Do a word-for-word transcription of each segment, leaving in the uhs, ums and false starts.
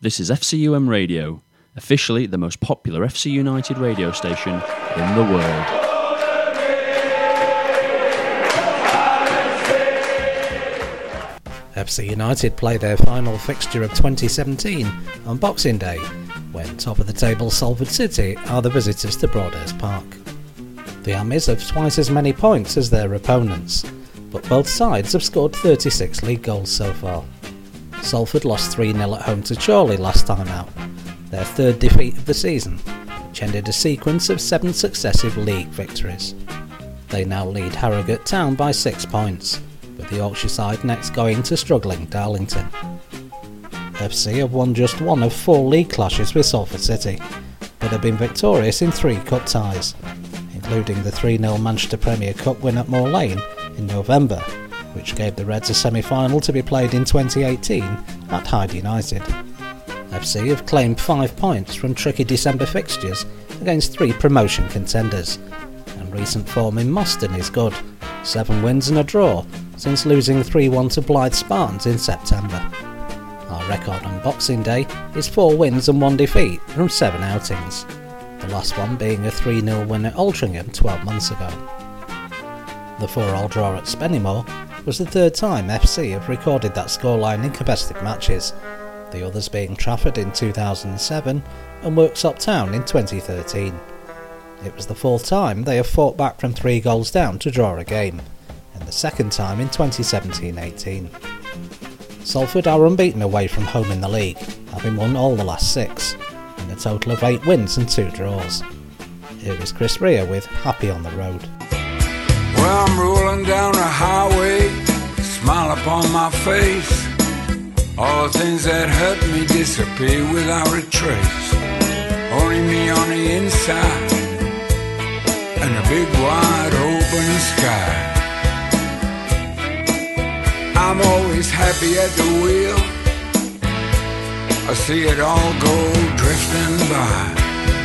This is F C U M Radio, officially the most popular F C United radio station in the world. F C United play their final fixture of twenty seventeen on Boxing Day, when top of the table Salford City are the visitors to Broadhurst Park. The Ammies have twice as many points as their opponents, but both sides have scored thirty-six league goals so far. Salford lost three nil at home to Chorley last time out, their third defeat of the season, which ended a sequence of seven successive league victories. They now lead Harrogate Town by six points, with the Yorkshire side next going to struggling Darlington. F C have won just one of four league clashes with Salford City, but have been victorious in three cup ties, including the three nil Manchester Premier Cup win at Moor Lane in November, which gave the Reds a semi-final to be played in twenty eighteen at Hyde United. F C have claimed five points from tricky December fixtures against three promotion contenders, and recent form in Moston is good, seven wins and a draw since losing three one to Blythe Spartans in September. Our record on Boxing Day is four wins and one defeat from seven outings, the last one being a three nil win at Altrincham twelve months ago. The four all draw at Spennymoor was the third time F C have recorded that scoreline in competitive matches, the others being Trafford in two thousand seven and Worksop Town in twenty thirteen. It was the fourth time they have fought back from three goals down to draw a game, and the second time in twenty seventeen eighteen. Salford are unbeaten away from home in the league, having won all the last six, and a total of eight wins and two draws. Here is Chris Rea with Happy on the Road. Well, I'm rolling down the highway, smile upon my face. All the things that hurt me disappear without a trace. Only me on the inside, and a big wide open sky. I'm always happy at the wheel, I see it all go drifting by.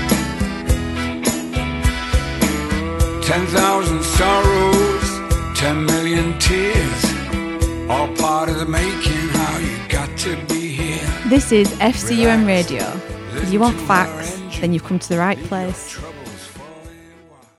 Ten thousand sorrows, ten million tears, all part of the making, how you got to be here. This is F C U M Radio. If you want facts, then you've come to the right place.